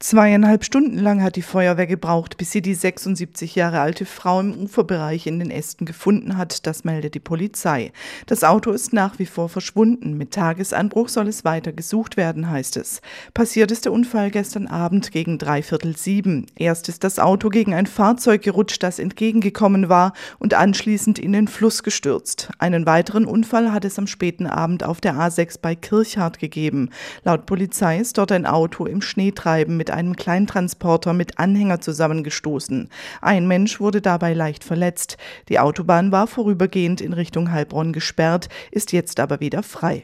2,5 Stunden lang hat die Feuerwehr gebraucht, bis sie die 76 Jahre alte Frau im Uferbereich in den Ästen gefunden hat, das meldet die Polizei. Das Auto ist nach wie vor verschwunden. Mit Tagesanbruch soll es weiter gesucht werden, heißt es. Passiert ist der Unfall gestern Abend gegen 6:45. Erst ist das Auto gegen ein Fahrzeug gerutscht, das entgegengekommen war, und anschließend in den Fluss gestürzt. Einen weiteren Unfall hat es am späten Abend auf der A6 bei Kirchhardt gegeben. Laut Polizei ist dort ein Auto im Schneetreiben mit einem Kleintransporter mit Anhänger zusammengestoßen. Ein Mensch wurde dabei leicht verletzt. Die Autobahn war vorübergehend in Richtung Heilbronn gesperrt, ist jetzt aber wieder frei.